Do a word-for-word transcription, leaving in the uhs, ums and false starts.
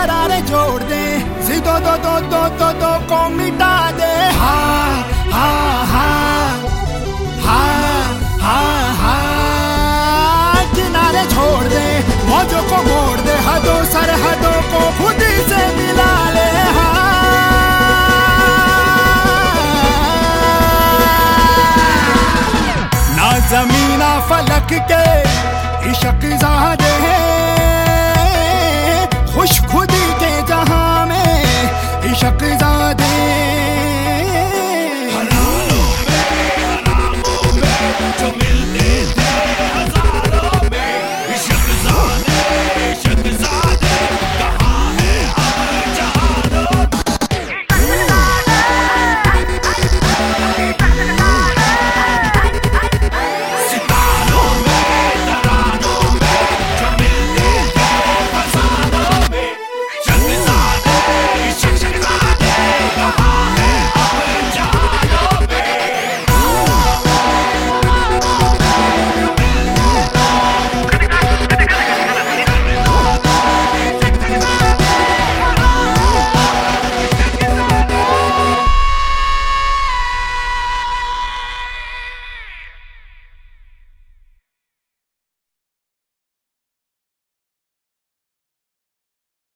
दरारें जोड़ दे, दो दो दो दो दो दो को मिटा दे। हाँ हाँ हाँ हाँ हाँ हाँ किनारे छोड़ दे, मौजों को मोड़ दे, हदों सरहदों को खुद ही से मिला ले। हाँ ना ज़मीना फलक के इश्क ज़ाद